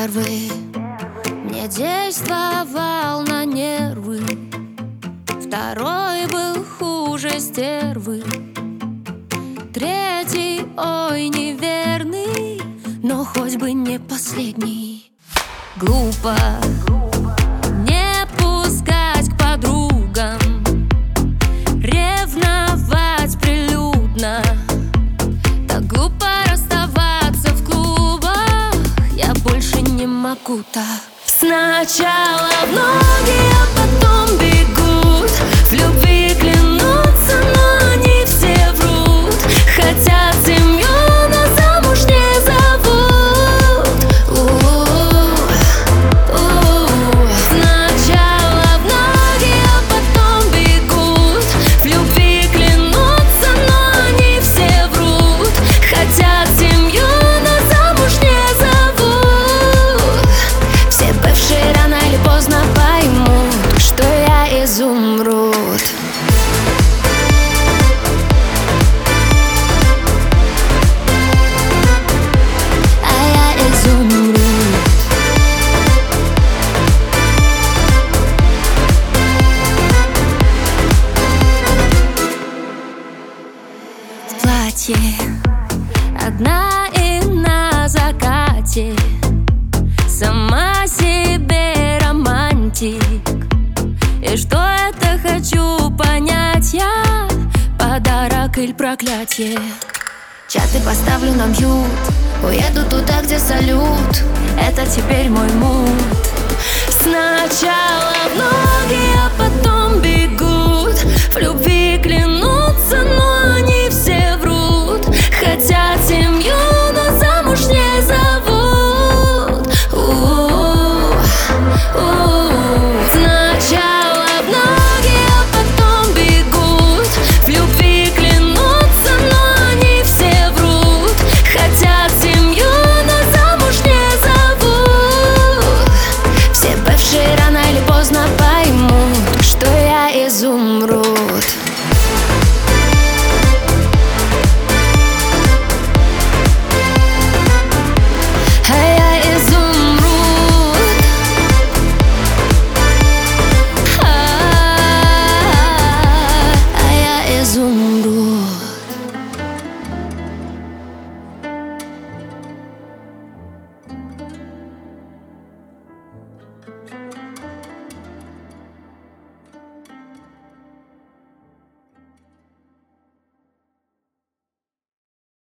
Первый мне действовал на нервы, второй был хуже стервы, третий, ой, неверный, но хоть бы не последний. Глупо не пускать к подругам, ревновать прилюдно. Так глупо расставаться в клубах, я больше не могу так. Сначала в ноги, а потом бегут, в любви клянутся, но они все врут. Хотят семью, но замуж не зовут. Сначала в ноги, а потом бегут, в любви клянутся, но они все врут. Хотят семью, но замуж не зовут. Все бывшие рано или поздно поймут, что я изумруд. Одна и на закате, сама себе романтик. И что это, хочу понять я, подарок или проклятие? Чаты поставлю на мьют, уеду туда, где салют, это теперь мой мут. Сначала в ноги, а потом бегут, в любви клянутся, но они все врут. Хотят семью, но замуж не зовут. Сначала в ноги, а потом бегут, в любви клянутся, но они все врут. Хотят семью, но замуж не зовут. Все бывшие рано или поздно поймут, что я изумруд.